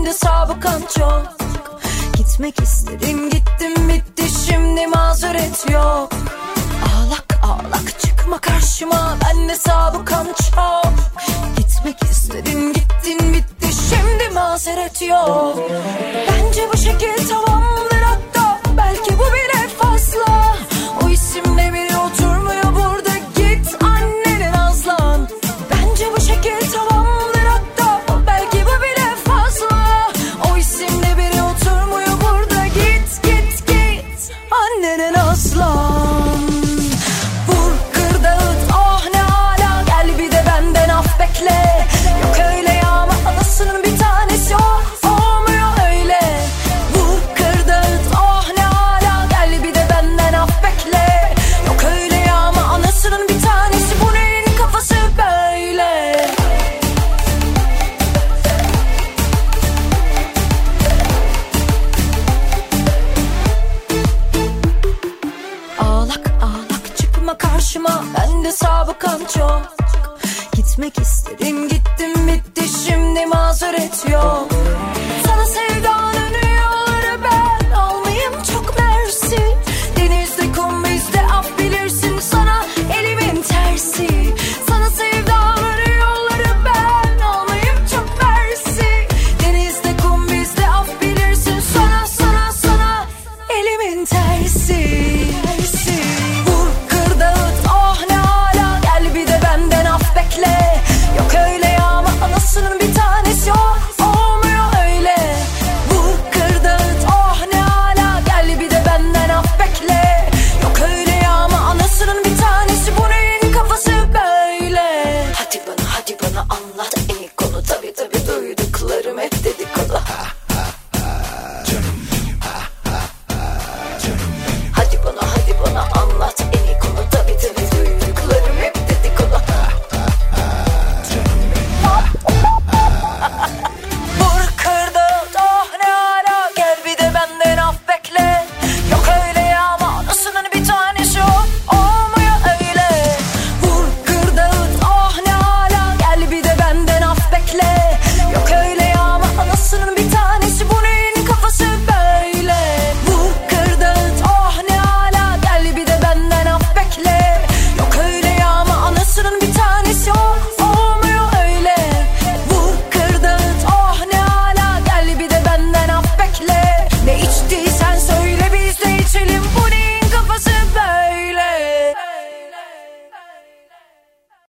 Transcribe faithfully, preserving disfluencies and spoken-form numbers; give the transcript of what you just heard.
bende sabıkan çok. Gitmek istedim gittim bitti şimdi mazeret yok. Ağlak ağlak çıkma karşıma bende sabıkan çok. Gitmek istedin gittin bitti şimdi mazeret yok. Bence bu şekil tamamdır hatta belki bu bile fazla. O isimle biri oturmuyor burada git annene nazlan. Bence bu şekil tamamdır hatta belki bu bile fazla. O isimle biri oturmuyor burada git git git annene nazlan. Vur kır dağıt oh ne hala gel bir de benden af bekle. Yok öyle ya ama anasının bir tanesi o olmuyor öyle. Vur kır dağıt oh ne hala gel bir de benden af bekle. Yok öyle ya ama anasının bir tanesi bu neyin kafası böyle. Ağlak ağlak çıkma karşıma bende sabıkan çok. Gitmek istedim gittim bitti şimdi mazeret yok. Sana sevdan